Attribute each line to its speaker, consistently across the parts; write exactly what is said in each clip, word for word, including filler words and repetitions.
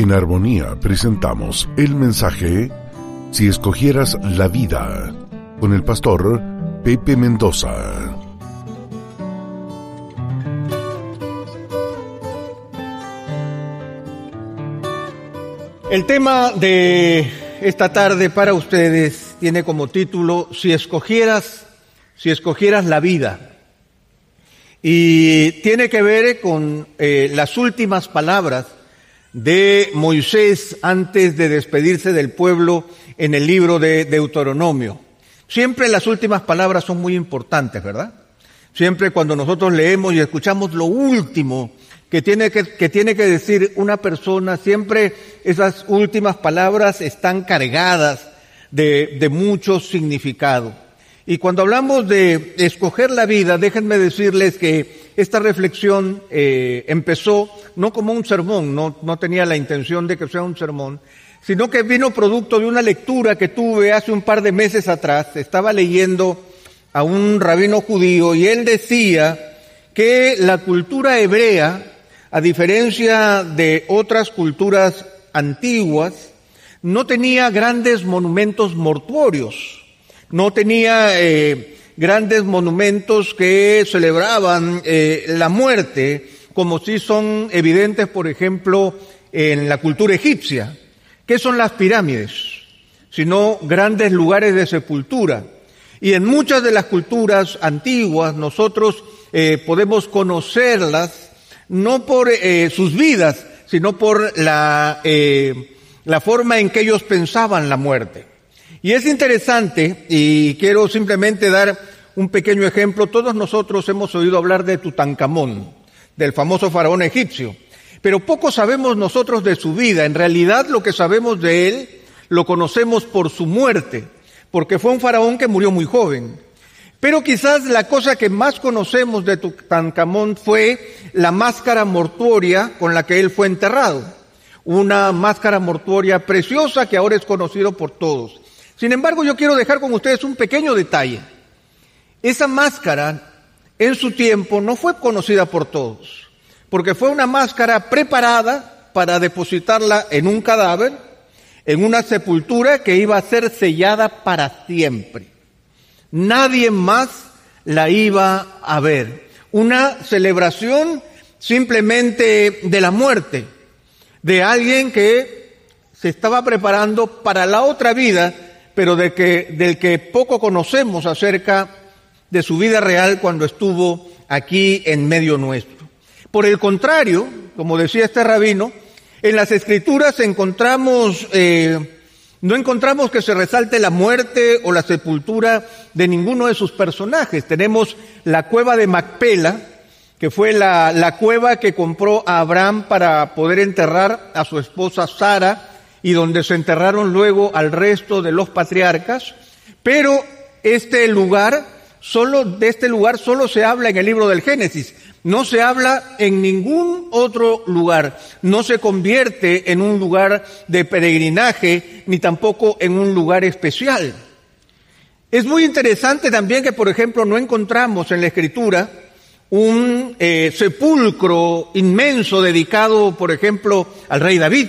Speaker 1: En Armonía presentamos el mensaje Si escogieras la vida, con el pastor Pepe Mendoza.
Speaker 2: El tema de esta tarde para ustedes tiene como título Si escogieras, si escogieras la vida. Y tiene que ver con eh, las últimas palabras de Moisés antes de despedirse del pueblo en el libro de Deuteronomio. Siempre las últimas palabras son muy importantes, ¿verdad? Siempre cuando nosotros leemos y escuchamos lo último que tiene que, que tiene que decir una persona, siempre esas últimas palabras están cargadas de, de mucho significado. Y cuando hablamos de escoger la vida, déjenme decirles que esta reflexión eh, empezó no como un sermón, no, no tenía la intención de que sea un sermón, sino que vino producto de una lectura que tuve hace un par de meses atrás. Estaba leyendo a un rabino judío y él decía que la cultura hebrea, a diferencia de otras culturas antiguas, no tenía grandes monumentos mortuorios. No tenía eh, grandes monumentos que celebraban eh, la muerte, como sí son evidentes, por ejemplo, en la cultura egipcia. ¿Qué son las pirámides? Sino grandes lugares de sepultura. Y en muchas de las culturas antiguas nosotros eh, podemos conocerlas no por eh, sus vidas, sino por la, eh, la forma en que ellos pensaban la muerte. Y es interesante, y quiero simplemente dar un pequeño ejemplo. Todos nosotros hemos oído hablar de Tutankamón, del famoso faraón egipcio, pero poco sabemos nosotros de su vida. En realidad lo que sabemos de él lo conocemos por su muerte, porque fue un faraón que murió muy joven. Pero quizás la cosa que más conocemos de Tutankamón fue la máscara mortuoria con la que él fue enterrado. Una máscara mortuoria preciosa que ahora es conocido por todos. Sin embargo, yo quiero dejar con ustedes un pequeño detalle. Esa máscara, en su tiempo, no fue conocida por todos, porque fue una máscara preparada para depositarla en un cadáver, en una sepultura que iba a ser sellada para siempre. Nadie más la iba a ver. Una celebración simplemente de la muerte, de alguien que se estaba preparando para la otra vida, pero de que, del que poco conocemos acerca de su vida real cuando estuvo aquí en medio nuestro. Por el contrario, como decía este rabino, en las Escrituras encontramos, eh, no encontramos que se resalte la muerte o la sepultura de ninguno de sus personajes. Tenemos la cueva de Macpela, que fue la, la cueva que compró a Abraham para poder enterrar a su esposa Sara, y donde se enterraron luego al resto de los patriarcas, pero este lugar, solo de este lugar solo se habla en el libro del Génesis, no se habla en ningún otro lugar, no se convierte en un lugar de peregrinaje, ni tampoco en un lugar especial. Es muy interesante también que, por ejemplo, no encontramos en la Escritura un eh, sepulcro inmenso dedicado, por ejemplo, al rey David,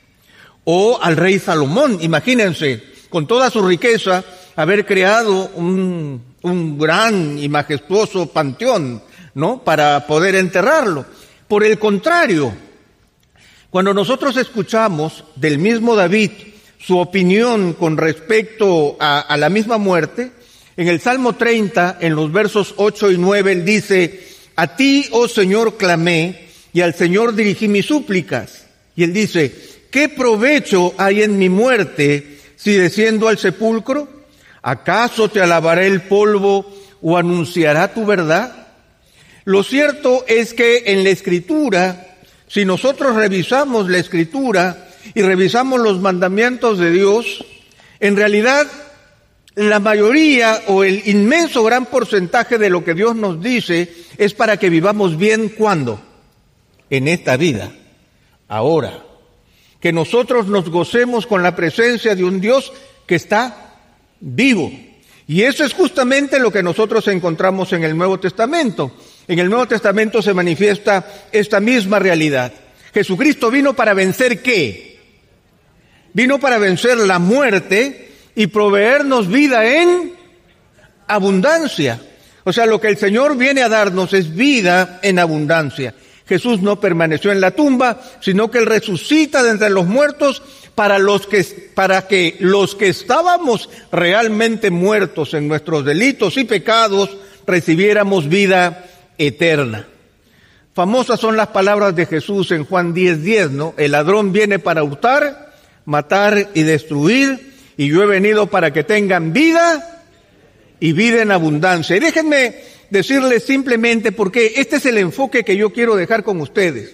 Speaker 2: o al rey Salomón. Imagínense, con toda su riqueza, haber creado un, un gran y majestuoso panteón, ¿no?, para poder enterrarlo. Por el contrario, cuando nosotros escuchamos del mismo David su opinión con respecto a, a la misma muerte, en el Salmo treinta, en los versos ocho y nueve, él dice: a ti, oh Señor, clamé, y al Señor dirigí mis súplicas. Y él dice: ¿qué provecho hay en mi muerte si desciendo al sepulcro? ¿Acaso te alabará el polvo o anunciará tu verdad? Lo cierto es que en la Escritura, si nosotros revisamos la Escritura y revisamos los mandamientos de Dios, en realidad la mayoría o el inmenso gran porcentaje de lo que Dios nos dice es para que vivamos bien. ¿Cuándo? En esta vida, ahora. Que nosotros nos gocemos con la presencia de un Dios que está vivo. Y eso es justamente lo que nosotros encontramos en el Nuevo Testamento. En el Nuevo Testamento se manifiesta esta misma realidad. Jesucristo vino para vencer ¿qué? Vino para vencer la muerte y proveernos vida en abundancia. O sea, lo que el Señor viene a darnos es vida en abundancia. Jesús no permaneció en la tumba, sino que Él resucita de entre los muertos para los que, para que los que estábamos realmente muertos en nuestros delitos y pecados recibiéramos vida eterna. Famosas son las palabras de Jesús en Juan diez diez, ¿no? El ladrón viene para hurtar, matar y destruir, y yo he venido para que tengan vida y vida en abundancia. Y déjenme decirles simplemente porque este es el enfoque que yo quiero dejar con ustedes.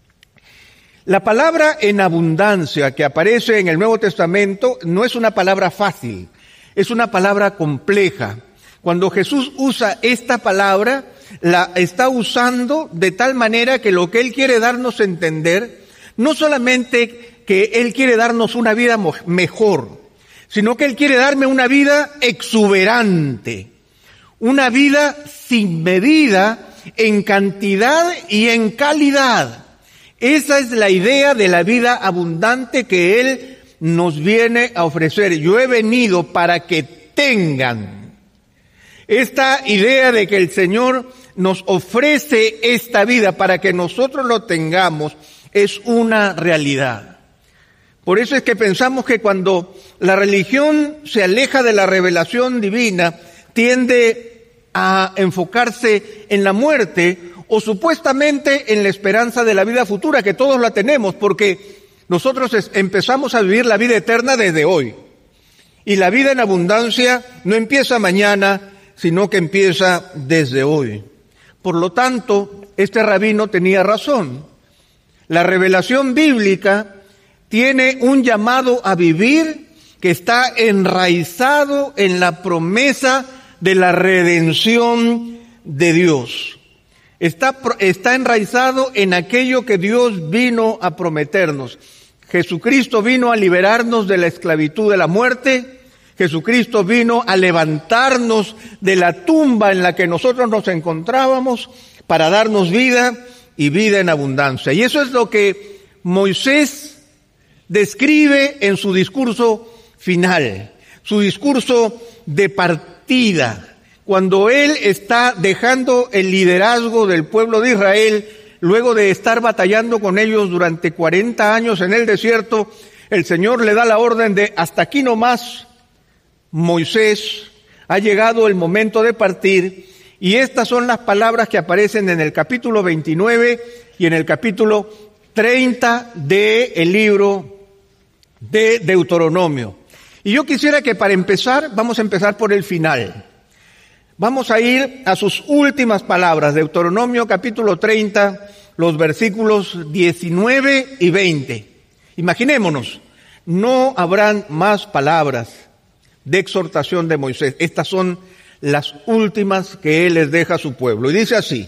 Speaker 2: La palabra en abundancia que aparece en el Nuevo Testamento no es una palabra fácil, es una palabra compleja. Cuando Jesús usa esta palabra, la está usando de tal manera que lo que Él quiere darnos a entender, no solamente que Él quiere darnos una vida mejor, sino que Él quiere darme una vida exuberante, una vida sin medida en cantidad y en calidad. Esa es la idea de la vida abundante que Él nos viene a ofrecer. Yo he venido para que tengan. Esta idea de que el Señor nos ofrece esta vida para que nosotros lo tengamos es una realidad. Por eso es que pensamos que cuando la religión se aleja de la revelación divina, tiende a enfocarse en la muerte o supuestamente en la esperanza de la vida futura, que todos la tenemos, porque nosotros es, empezamos a vivir la vida eterna desde hoy. Y la vida en abundancia no empieza mañana, sino que empieza desde hoy. Por lo tanto, este rabino tenía razón. La revelación bíblica tiene un llamado a vivir que está enraizado en la promesa de la redención de Dios. Está, está enraizado en aquello que Dios vino a prometernos. Jesucristo vino a liberarnos de la esclavitud de la muerte. Jesucristo vino a levantarnos de la tumba en la que nosotros nos encontrábamos para darnos vida y vida en abundancia. Y eso es lo que Moisés describe en su discurso final, su discurso de partida, cuando él está dejando el liderazgo del pueblo de Israel, luego de estar batallando con ellos durante cuarenta años en el desierto. El Señor le da la orden de hasta aquí nomás, Moisés, ha llegado el momento de partir, y estas son las palabras que aparecen en el capítulo veintinueve y en el capítulo treinta del libro de Deuteronomio. Y yo quisiera que para empezar, vamos a empezar por el final. Vamos a ir a sus últimas palabras, Deuteronomio capítulo treinta, los versículos diecinueve y veinte. Imaginémonos, no habrán más palabras de exhortación de Moisés. Estas son las últimas que él les deja a su pueblo. Y dice así: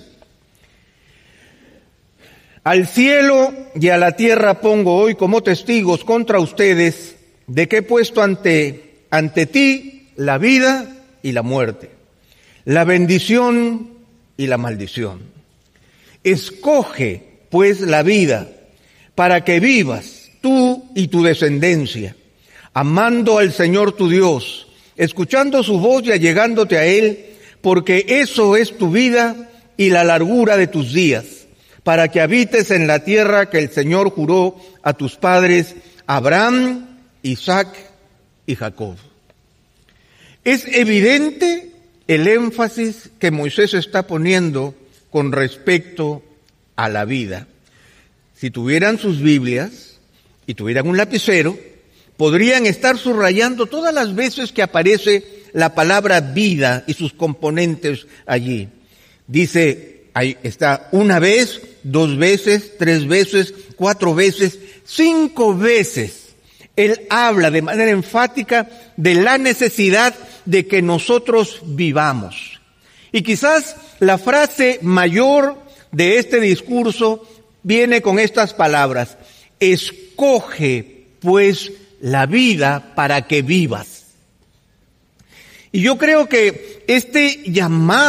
Speaker 2: al cielo y a la tierra pongo hoy como testigos contra ustedes de que he puesto ante, ante ti la vida y la muerte, la bendición y la maldición. Escoge pues la vida para que vivas tú y tu descendencia, amando al Señor tu Dios, escuchando su voz y allegándote a Él, porque eso es tu vida y la largura de tus días, para que habites en la tierra que el Señor juró a tus padres, Abraham, Isaac y Jacob. Es evidente el énfasis que Moisés está poniendo con respecto a la vida. Si tuvieran sus Biblias y tuvieran un lapicero, podrían estar subrayando todas las veces que aparece la palabra vida y sus componentes allí. Dice, ahí está una vez, dos veces, tres veces, cuatro veces, cinco veces. Él habla de manera enfática de la necesidad de que nosotros vivamos. Y quizás la frase mayor de este discurso viene con estas palabras: escoge pues la vida para que vivas. Y yo creo que este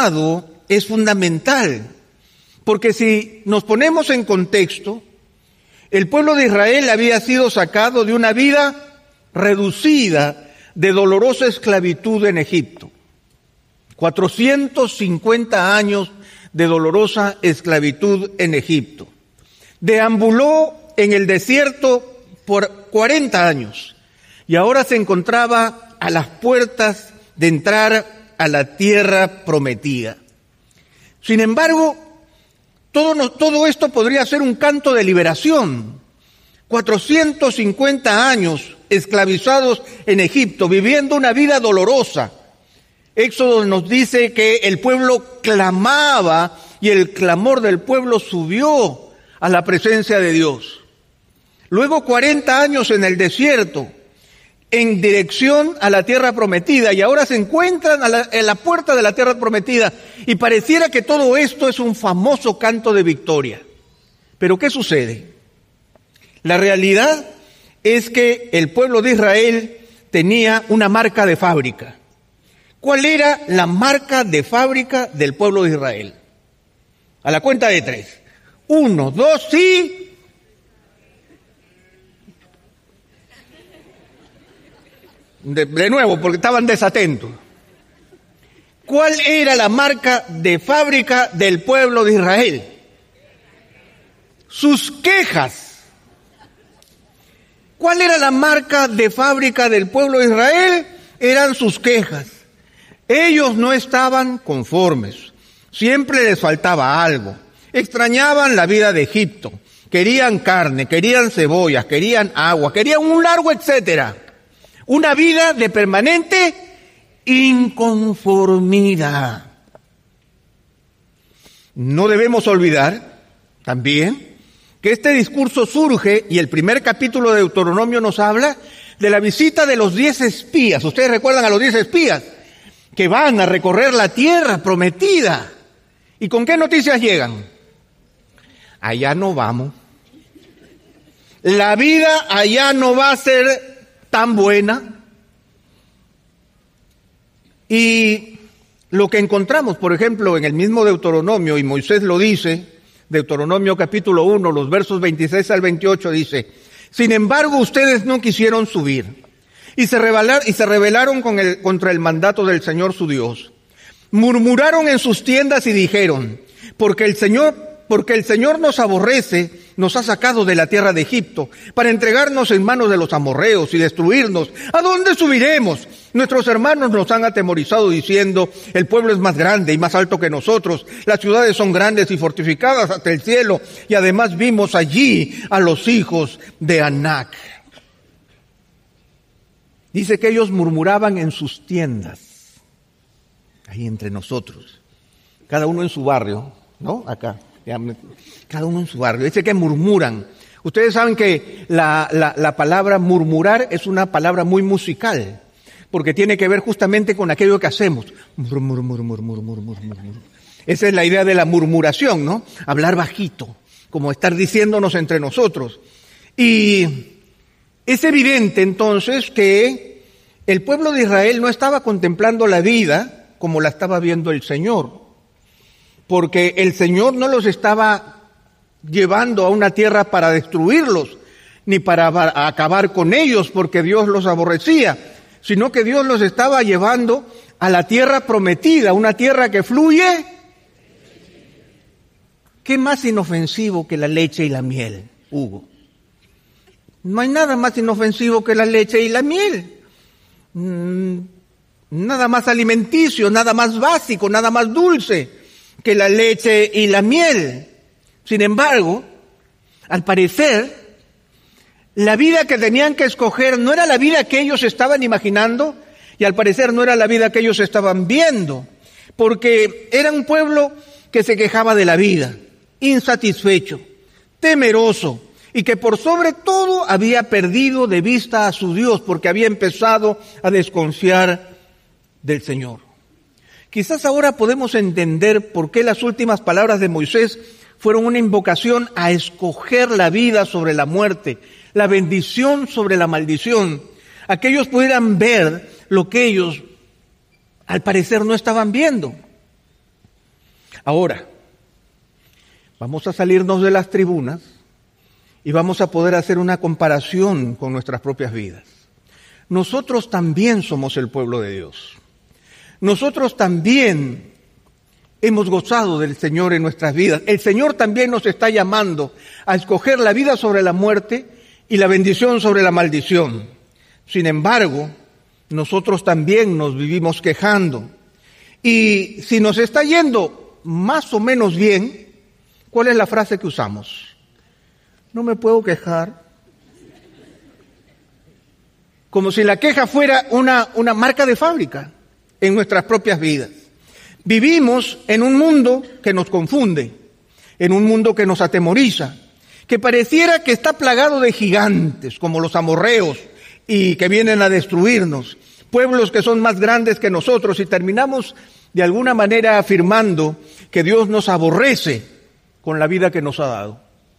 Speaker 2: llamado es fundamental, porque si nos ponemos en contexto, El pueblo de Israel había sido sacado de una vida reducida de dolorosa esclavitud en Egipto. cuatrocientos cincuenta años de dolorosa esclavitud en Egipto. Deambuló en el desierto por cuarenta años y ahora se encontraba a las puertas de entrar a la tierra prometida. Sin embargo, todo, no, todo esto podría ser un canto de liberación. cuatrocientos cincuenta años esclavizados en Egipto, viviendo una vida dolorosa. Éxodo nos dice que el pueblo clamaba y el clamor del pueblo subió a la presencia de Dios. Luego cuarenta años en el desierto, en dirección a la tierra prometida, y ahora se encuentran a la, en la puerta de la tierra prometida, y pareciera que todo esto es un famoso canto de victoria. Pero ¿qué sucede? La realidad es que el pueblo de Israel tenía una marca de fábrica. ¿Cuál era la marca de fábrica del pueblo de Israel? A la cuenta de tres. Uno, dos y... De, de nuevo, porque estaban desatentos. ¿Cuál era la marca de fábrica del pueblo de Israel? Sus quejas. ¿Cuál era la marca de fábrica del pueblo de Israel? Eran sus quejas. Ellos no estaban conformes. Siempre les faltaba algo. Extrañaban la vida de Egipto. Querían carne, querían cebollas, querían agua, querían un largo etcétera. Una vida de permanente inconformidad. No debemos olvidar también que este discurso surge, y el primer capítulo de Deuteronomio nos habla de la visita de los diez espías. Ustedes recuerdan a los diez espías que van a recorrer la tierra prometida. ¿Y con qué noticias llegan? Allá no vamos. La vida allá no va a ser tan buena. Y lo que encontramos, por ejemplo, en el mismo Deuteronomio, y Moisés lo dice, Deuteronomio capítulo uno, los versos veintiséis al veintiocho, dice: sin embargo, ustedes no quisieron subir, y se rebelaron, y se rebelaron con el, contra el mandato del Señor su Dios. Murmuraron en sus tiendas y dijeron: porque el Señor, porque el Señor nos aborrece, nos ha sacado de la tierra de Egipto para entregarnos en manos de los amorreos y destruirnos. ¿A dónde subiremos? Nuestros hermanos nos han atemorizado diciendo: el pueblo es más grande y más alto que nosotros. Las ciudades son grandes y fortificadas hasta el cielo. Y además vimos allí a los hijos de Anac. Dice que ellos murmuraban en sus tiendas, ahí entre nosotros, cada uno en su barrio, ¿no? Acá. Cada uno en su barrio. Dice que murmuran. Ustedes saben que la, la, la palabra murmurar es una palabra muy musical, porque tiene que ver justamente con aquello que hacemos. Murmur, murmur, murmur, murmur, murmur. Esa es la idea de la murmuración, ¿no? Hablar bajito, como estar diciéndonos entre nosotros. Y es evidente entonces que el pueblo de Israel no estaba contemplando la vida como la estaba viendo el Señor. Porque el Señor no los estaba llevando a una tierra para destruirlos, ni para acabar con ellos, porque Dios los aborrecía, sino que Dios los estaba llevando a la tierra prometida, una tierra que fluye. ¿Qué más inofensivo que la leche y la miel, Hugo? No hay nada más inofensivo que la leche y la miel. Mm, nada más alimenticio, nada más básico, nada más dulce que la leche y la miel. Sin embargo, al parecer, la vida que tenían que escoger no era la vida que ellos estaban imaginando, y al parecer no era la vida que ellos estaban viendo, porque era un pueblo que se quejaba de la vida, insatisfecho, temeroso, y que por sobre todo había perdido de vista a su Dios, porque había empezado a desconfiar del Señor. Quizás ahora podemos entender por qué las últimas palabras de Moisés fueron una invocación a escoger la vida sobre la muerte, la bendición sobre la maldición, a que ellos pudieran ver lo que ellos, al parecer, no estaban viendo. Ahora, vamos a salirnos de las tribunas y vamos a poder hacer una comparación con nuestras propias vidas. Nosotros también somos el pueblo de Dios. Nosotros también hemos gozado del Señor en nuestras vidas. El Señor también nos está llamando a escoger la vida sobre la muerte y la bendición sobre la maldición. Sin embargo, nosotros también nos vivimos quejando. Y si nos está yendo más o menos bien, ¿cuál es la frase que usamos? No me puedo quejar. Como si la queja fuera una, una marca de fábrica en nuestras propias vidas. Vivimos en un mundo que nos confunde, en un mundo que nos atemoriza, que pareciera que está plagado de gigantes, como los amorreos, y que vienen a destruirnos, pueblos que son más grandes que nosotros, y terminamos de alguna manera afirmando que Dios nos aborrece con la vida que nos ha dado.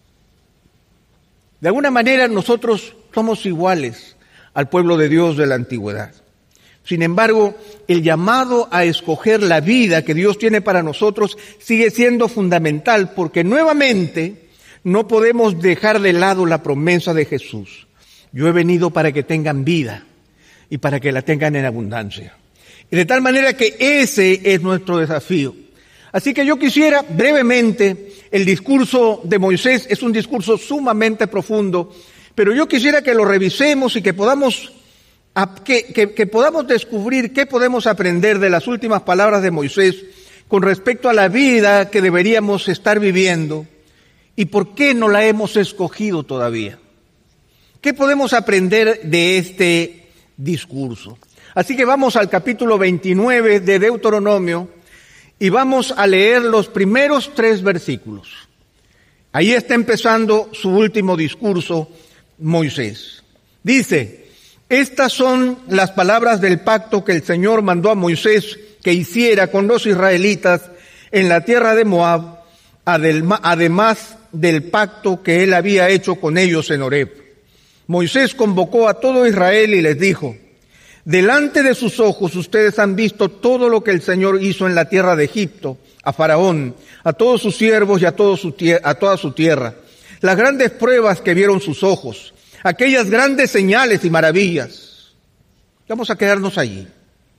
Speaker 2: De alguna manera nosotros somos iguales al pueblo de Dios de la antigüedad. Sin embargo, el llamado a escoger la vida que Dios tiene para nosotros sigue siendo fundamental, porque nuevamente no podemos dejar de lado la promesa de Jesús. Yo he venido para que tengan vida y para que la tengan en abundancia. Y de tal manera que ese es nuestro desafío. Así que yo quisiera brevemente, el discurso de Moisés es un discurso sumamente profundo, pero yo quisiera que lo revisemos y que podamos Que, que, que podamos descubrir qué podemos aprender de las últimas palabras de Moisés con respecto a la vida que deberíamos estar viviendo y por qué no la hemos escogido todavía. ¿Qué podemos aprender de este discurso? Así que vamos al capítulo veintinueve de Deuteronomio y vamos a leer los primeros tres versículos. Ahí está empezando su último discurso Moisés. Dice: estas son las palabras del pacto que el Señor mandó a Moisés que hiciera con los israelitas en la tierra de Moab, además del pacto que él había hecho con ellos en Horeb. Moisés convocó a todo Israel y les dijo: delante de sus ojos ustedes han visto todo lo que el Señor hizo en la tierra de Egipto, a Faraón, a todos sus siervos y a, todo su tier- a toda su tierra, las grandes pruebas que vieron sus ojos, aquellas grandes señales y maravillas. Vamos a quedarnos allí.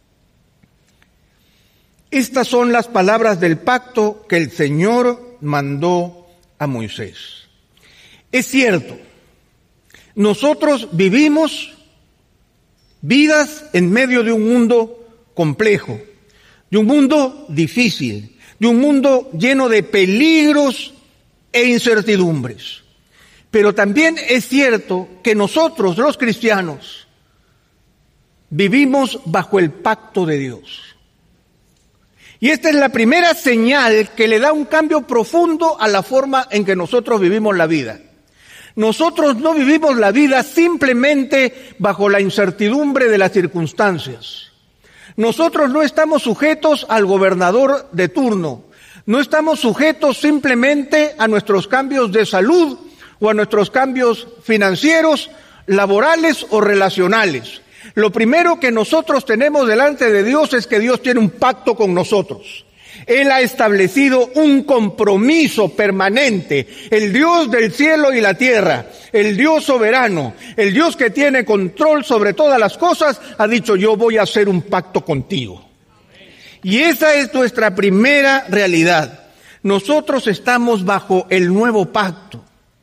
Speaker 2: Estas son las palabras del pacto que el Señor mandó a Moisés. Es cierto, nosotros vivimos vidas en medio de un mundo complejo, de un mundo difícil, de un mundo lleno de peligros e incertidumbres. Pero también es cierto que nosotros, los cristianos, vivimos bajo el pacto de Dios. Y esta es la primera señal que le da un cambio profundo a la forma en que nosotros vivimos la vida. Nosotros no vivimos la vida simplemente bajo la incertidumbre de las circunstancias. Nosotros no estamos sujetos al gobernador de turno. No estamos sujetos simplemente a nuestros cambios de salud o a nuestros cambios financieros, laborales o relacionales. Lo primero que nosotros tenemos delante de Dios es que Dios tiene un pacto con nosotros. Él ha establecido un compromiso permanente. El Dios del cielo y la tierra, el Dios soberano, el Dios que tiene control sobre todas las cosas, ha dicho: yo voy a hacer un pacto contigo. Y esa es nuestra primera realidad. Nosotros estamos bajo el nuevo pacto.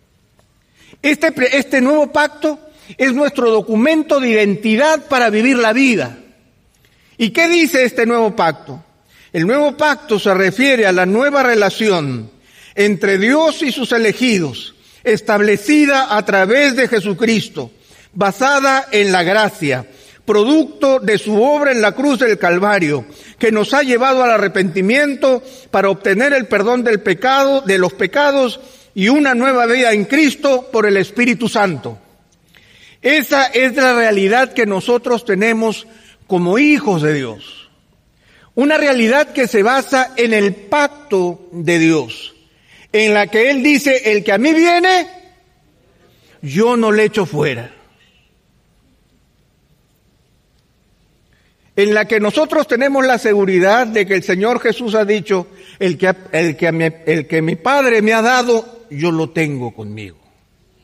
Speaker 2: Este, este nuevo pacto es nuestro documento de identidad para vivir la vida. ¿Y qué dice este nuevo pacto? El nuevo pacto se refiere a la nueva relación entre Dios y sus elegidos, establecida a través de Jesucristo, basada en la gracia, producto de su obra en la cruz del Calvario, que nos ha llevado al arrepentimiento para obtener el perdón del pecado, de los pecados y una nueva vida en Cristo por el Espíritu Santo. Esa es la realidad que nosotros tenemos como hijos de Dios. Una realidad que se basa en el pacto de Dios, en la que Él dice: el que a mí viene, yo no le echo fuera. En la que nosotros tenemos la seguridad de que el Señor Jesús ha dicho: el que, el que, el que mi Padre me ha dado, yo lo tengo conmigo.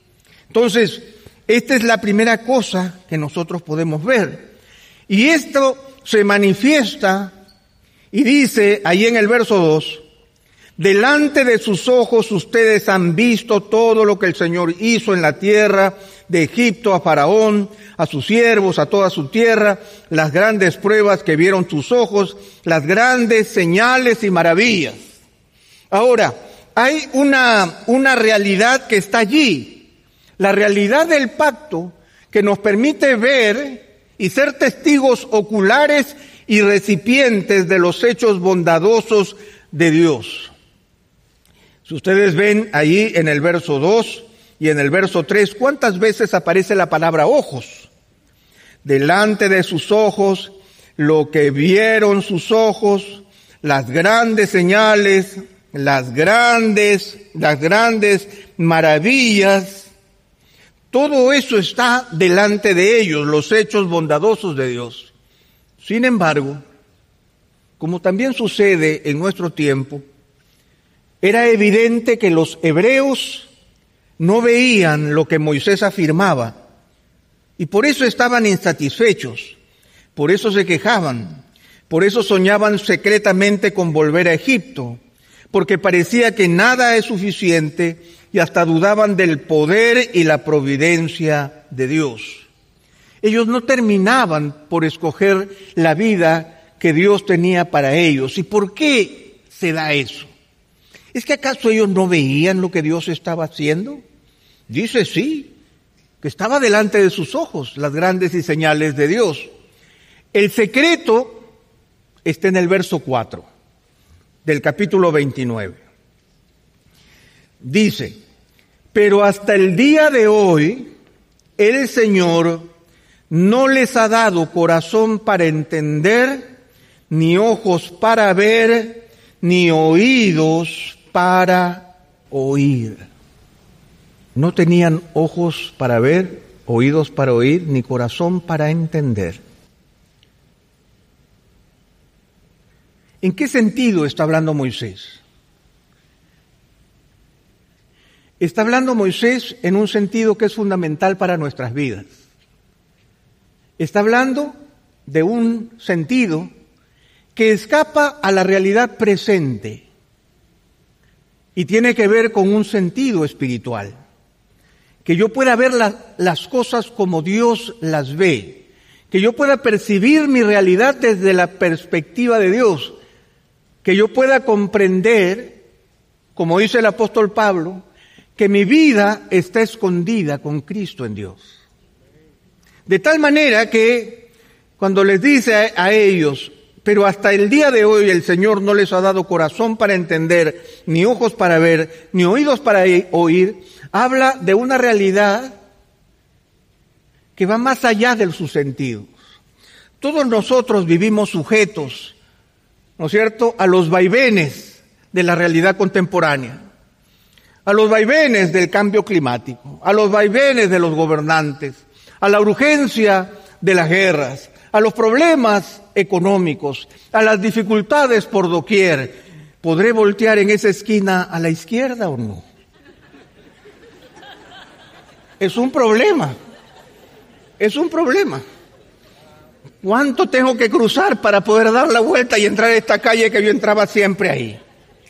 Speaker 2: Entonces, esta es la primera cosa que nosotros podemos ver. Y esto se manifiesta y dice ahí en el verso dos, delante de sus ojos ustedes han visto todo lo que el Señor hizo en la tierra de Egipto a Faraón, a sus siervos, a toda su tierra, las grandes pruebas que vieron sus ojos, las grandes señales y maravillas. Ahora, hay una, una realidad que está allí, la realidad del pacto que nos permite ver y ser testigos oculares y recipientes de los hechos bondadosos de Dios. Si ustedes ven ahí en el verso dos y en el verso tres, ¿cuántas veces aparece la palabra ojos? Delante de sus ojos, lo que vieron sus ojos, las grandes señales, las grandes, las grandes maravillas, todo eso está delante de ellos, los hechos bondadosos de Dios. Sin embargo, como también sucede en nuestro tiempo, era evidente que los hebreos no veían lo que Moisés afirmaba y por eso estaban insatisfechos, por eso se quejaban, por eso soñaban secretamente con volver a Egipto, porque parecía que nada es suficiente y hasta dudaban del poder y la providencia de Dios. Ellos no terminaban por escoger la vida que Dios tenía para ellos. ¿Y por qué se da eso? ¿Es que acaso ellos no veían lo que Dios estaba haciendo? Dice sí, que estaba delante de sus ojos las grandes y señales de Dios. El secreto está en el verso cuatro del capítulo veintinueve. Dice, pero hasta el día de hoy el Señor no les ha dado corazón para entender, ni ojos para ver, ni oídos para oír. No tenían ojos para ver, oídos para oír, ni corazón para entender. ¿En qué sentido está hablando Moisés? Está hablando Moisés en un sentido que es fundamental para nuestras vidas. Está hablando de un sentido que escapa a la realidad presente y tiene que ver con un sentido espiritual. Que yo pueda ver la, las cosas como Dios las ve, que yo pueda percibir mi realidad desde la perspectiva de Dios, que yo pueda comprender, como dice el apóstol Pablo, que mi vida está escondida con Cristo en Dios. De tal manera que cuando les dice a, a ellos, pero hasta el día de hoy el Señor no les ha dado corazón para entender, ni ojos para ver, ni oídos para oír, habla de una realidad que va más allá de sus sentidos. Todos nosotros vivimos sujetos, ¿no es cierto?, a los vaivenes de la realidad contemporánea, a los vaivenes del cambio climático, a los vaivenes de los gobernantes, a la urgencia de las guerras, a los problemas económicos, a las dificultades por doquier. ¿Podré voltear en esa esquina a la izquierda o no? Es un problema, es un problema. ¿Cuánto tengo que cruzar para poder dar la vuelta y entrar a esta calle que yo entraba siempre ahí?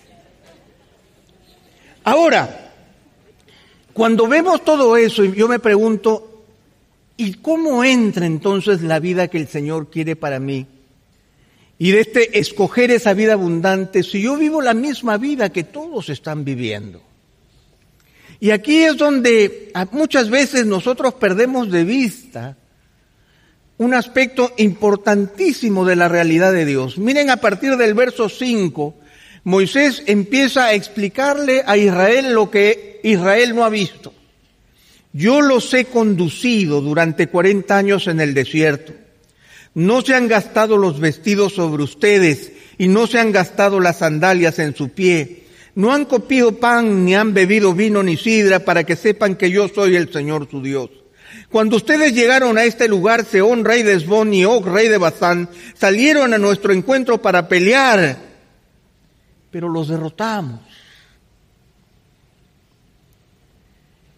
Speaker 2: Ahora, cuando vemos todo eso, yo me pregunto, ¿y cómo entra entonces la vida que el Señor quiere para mí? Y de este escoger esa vida abundante, si yo vivo la misma vida que todos están viviendo. Y aquí es donde muchas veces nosotros perdemos de vista un aspecto importantísimo de la realidad de Dios. Miren, a partir del verso cinco, Moisés empieza a explicarle a Israel lo que Israel no ha visto. Yo los he conducido durante cuarenta años en el desierto. No se han gastado los vestidos sobre ustedes y no se han gastado las sandalias en su pie. No han comido pan, ni han bebido vino ni sidra, para que sepan que yo soy el Señor su Dios. Cuando ustedes llegaron a este lugar, Sehón, rey de Hesbón, y Og, rey de Basán, salieron a nuestro encuentro para pelear, pero los derrotamos.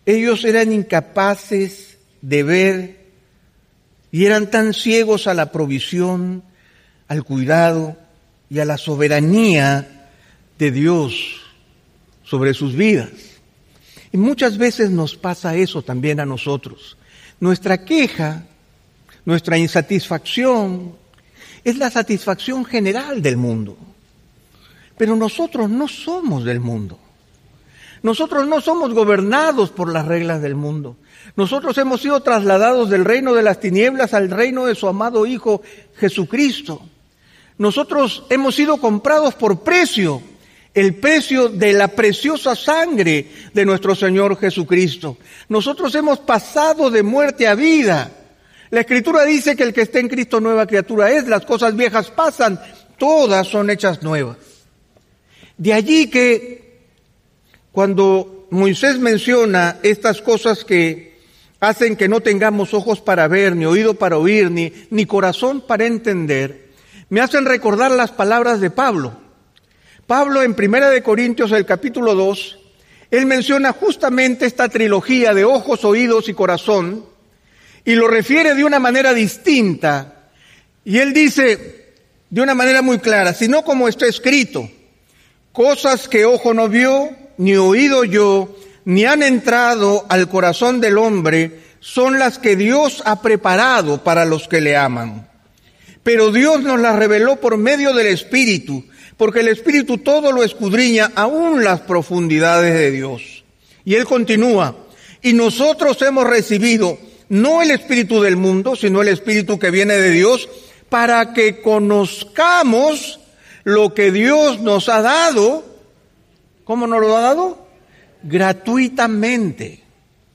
Speaker 2: Ellos eran incapaces de ver y eran tan ciegos a la provisión, al cuidado y a la soberanía de Dios sobre sus vidas. Y muchas veces nos pasa eso también a nosotros. Nuestra queja, nuestra insatisfacción, es la satisfacción general del mundo. Pero nosotros no somos del mundo. Nosotros no somos gobernados por las reglas del mundo. Nosotros hemos sido trasladados del reino de las tinieblas al reino de su amado Hijo Jesucristo. Nosotros hemos sido comprados por precio, el precio de la preciosa sangre de nuestro Señor Jesucristo. Nosotros hemos pasado de muerte a vida. La Escritura dice que el que esté en Cristo nueva criatura es, las cosas viejas pasan, todas son hechas nuevas. De allí que cuando Moisés menciona estas cosas que hacen que no tengamos ojos para ver, ni oído para oír, ni, ni corazón para entender, me hacen recordar las palabras de Pablo. Pablo en Primera de Corintios, el capítulo dos, él menciona justamente esta trilogía de ojos, oídos y corazón, y lo refiere de una manera distinta. Y él dice de una manera muy clara, sino como está escrito, cosas que ojo no vio, ni oído yo, ni han entrado al corazón del hombre, son las que Dios ha preparado para los que le aman. Pero Dios nos las reveló por medio del Espíritu, porque el Espíritu todo lo escudriña, aún las profundidades de Dios. Y él continúa, y nosotros hemos recibido no el espíritu del mundo, sino el Espíritu que viene de Dios, para que conozcamos lo que Dios nos ha dado. ¿Cómo nos lo ha dado? Gratuitamente.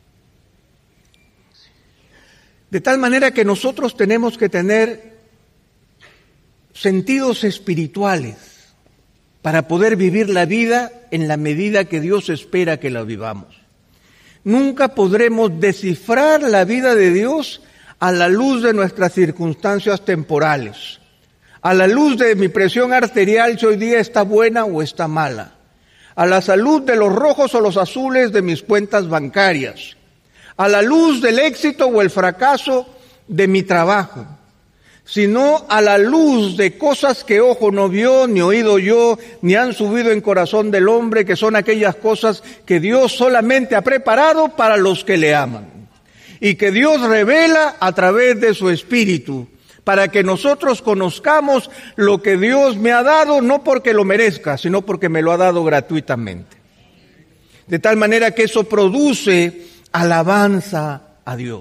Speaker 2: De tal manera que nosotros tenemos que tener sentidos espirituales para poder vivir la vida en la medida que Dios espera que la vivamos. Nunca podremos descifrar la vida de Dios a la luz de nuestras circunstancias temporales, a la luz de mi presión arterial si hoy día está buena o está mala, a la salud de los rojos o los azules de mis cuentas bancarias, a la luz del éxito o el fracaso de mi trabajo, sino a la luz de cosas que ojo no vio, ni oído yo, ni han subido en corazón del hombre, que son aquellas cosas que Dios solamente ha preparado para los que le aman, y que Dios revela a través de su Espíritu, para que nosotros conozcamos lo que Dios me ha dado, no porque lo merezca, sino porque me lo ha dado gratuitamente. De tal manera que eso produce alabanza a Dios.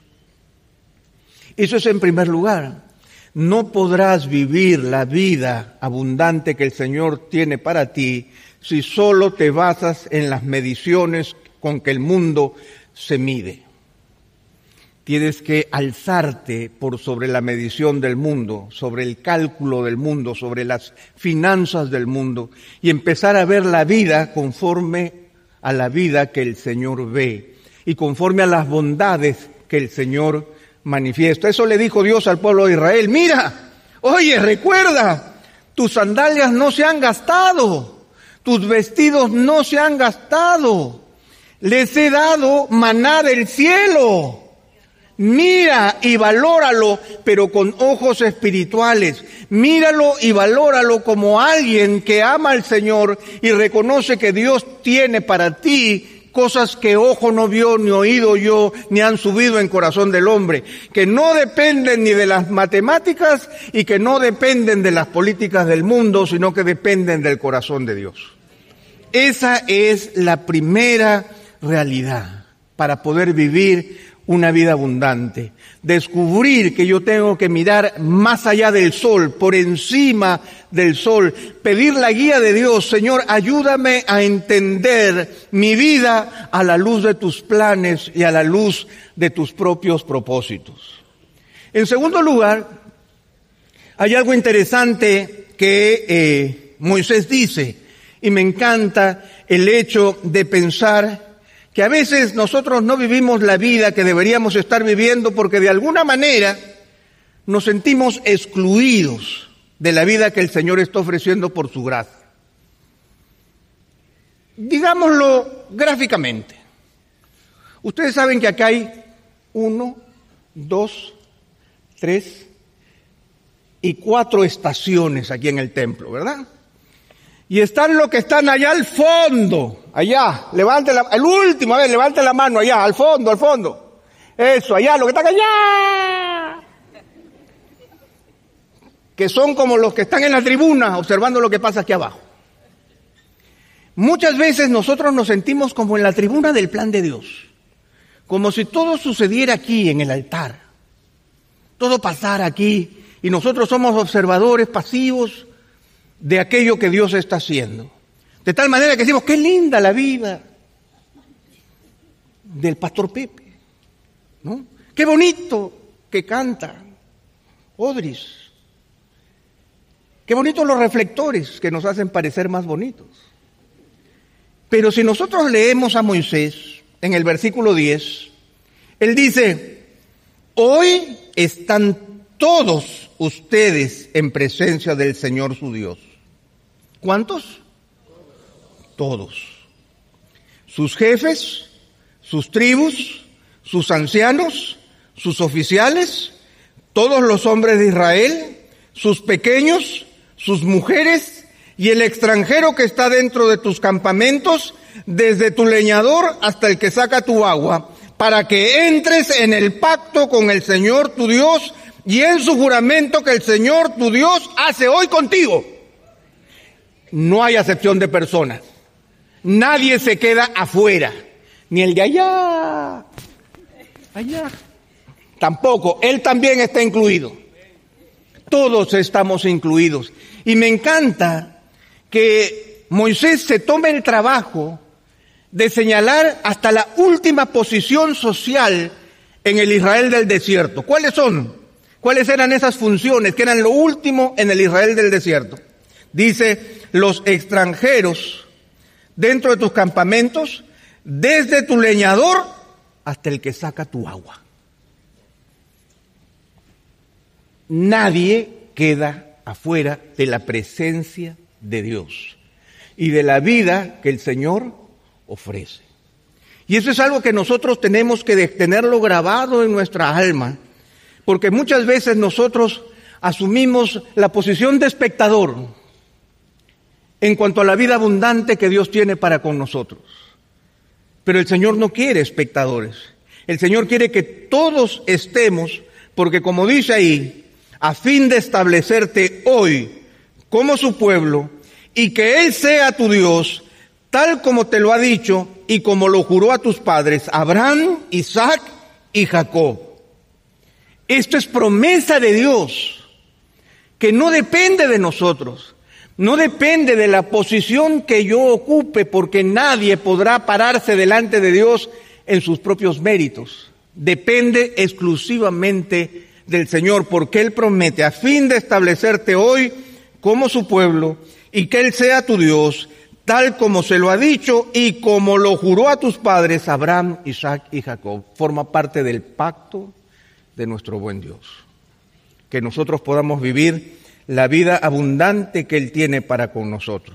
Speaker 2: Eso es en primer lugar. No podrás vivir la vida abundante que el Señor tiene para ti si solo te basas en las mediciones con que el mundo se mide. Tienes que alzarte por sobre la medición del mundo, sobre el cálculo del mundo, sobre las finanzas del mundo y empezar a ver la vida conforme a la vida que el Señor ve y conforme a las bondades que el Señor manifiesta. Eso le dijo Dios al pueblo de Israel. Mira, oye, recuerda, tus sandalias no se han gastado, tus vestidos no se han gastado. Les he dado maná del cielo. Mira y valóralo, pero con ojos espirituales. Míralo y valóralo como alguien que ama al Señor y reconoce que Dios tiene para ti cosas que ojo no vio, ni oído yo, ni han subido en corazón del hombre, que no dependen ni de las matemáticas y que no dependen de las políticas del mundo, sino que dependen del corazón de Dios. Esa es la primera realidad para poder vivir una vida abundante. Descubrir que yo tengo que mirar más allá del sol, por encima del sol. Pedir la guía de Dios. Señor, ayúdame a entender mi vida a la luz de tus planes y a la luz de tus propios propósitos. En segundo lugar, hay algo interesante que eh, Moisés dice, y me encanta el hecho de pensar que a veces nosotros no vivimos la vida que deberíamos estar viviendo porque de alguna manera nos sentimos excluidos de la vida que el Señor está ofreciendo por su gracia. Digámoslo gráficamente. Ustedes saben que acá hay uno, dos, tres y cuatro estaciones aquí en el templo, ¿verdad? Y están los que están allá al fondo, allá, levante la, el último, a ver, levante la mano allá, al fondo, al fondo. Eso, allá, los que están allá. Que son como los que están en la tribuna observando lo que pasa aquí abajo. Muchas veces nosotros nos sentimos como en la tribuna del plan de Dios, como si todo sucediera aquí en el altar, todo pasara aquí y nosotros somos observadores pasivos de aquello que Dios está haciendo. De tal manera que decimos, qué linda la vida del pastor Pepe, ¿no? Qué bonito que canta Odris. Qué bonitos los reflectores que nos hacen parecer más bonitos. Pero si nosotros leemos a Moisés en el versículo diez, él dice, hoy están todos ustedes en presencia del Señor su Dios. ¿Cuántos? Todos. Sus jefes, sus tribus, sus ancianos, sus oficiales, todos los hombres de Israel, sus pequeños, sus mujeres y el extranjero que está dentro de tus campamentos, desde tu leñador hasta el que saca tu agua, para que entres en el pacto con el Señor tu Dios y en su juramento que el Señor tu Dios hace hoy contigo. No hay acepción de personas. Nadie se queda afuera. Ni el de allá. Allá. Tampoco. Él también está incluido. Todos estamos incluidos. Y me encanta que Moisés se tome el trabajo de señalar hasta la última posición social en el Israel del desierto. ¿Cuáles son? ¿Cuáles eran esas funciones que eran lo último en el Israel del desierto? Dice, los extranjeros dentro de tus campamentos, desde tu leñador hasta el que saca tu agua. Nadie queda afuera de la presencia de Dios y de la vida que el Señor ofrece. Y eso es algo que nosotros tenemos que tenerlo grabado en nuestra alma, porque muchas veces nosotros asumimos la posición de espectador en cuanto a la vida abundante que Dios tiene para con nosotros. Pero el Señor no quiere espectadores. El Señor quiere que todos estemos, porque como dice ahí, a fin de establecerte hoy como su pueblo y que Él sea tu Dios, tal como te lo ha dicho y como lo juró a tus padres, Abraham, Isaac y Jacob. Esto es promesa de Dios, que no depende de nosotros. No depende de la posición que yo ocupe, porque nadie podrá pararse delante de Dios en sus propios méritos. Depende exclusivamente del Señor, porque Él promete a fin de establecerte hoy como su pueblo y que Él sea tu Dios, tal como se lo ha dicho y como lo juró a tus padres, Abraham, Isaac y Jacob. Forma parte del pacto de nuestro buen Dios. Que nosotros podamos vivir la vida abundante que Él tiene para con nosotros.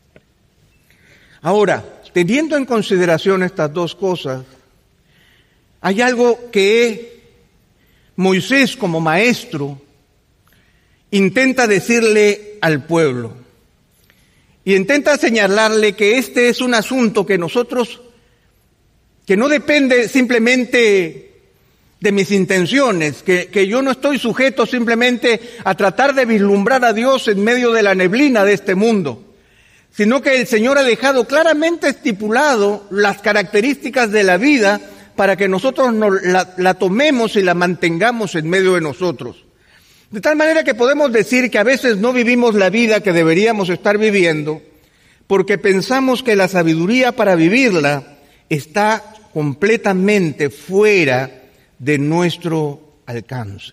Speaker 2: Ahora, teniendo en consideración estas dos cosas, hay algo que Moisés como maestro intenta decirle al pueblo y intenta señalarle que este es un asunto que nosotros, que no depende simplemente de mis intenciones, que, que yo no estoy sujeto simplemente a tratar de vislumbrar a Dios en medio de la neblina de este mundo, sino que el Señor ha dejado claramente estipulado las características de la vida para que nosotros nos la, la tomemos y la mantengamos en medio de nosotros. De tal manera que podemos decir que a veces no vivimos la vida que deberíamos estar viviendo porque pensamos que la sabiduría para vivirla está completamente fuera de nuestro alcance.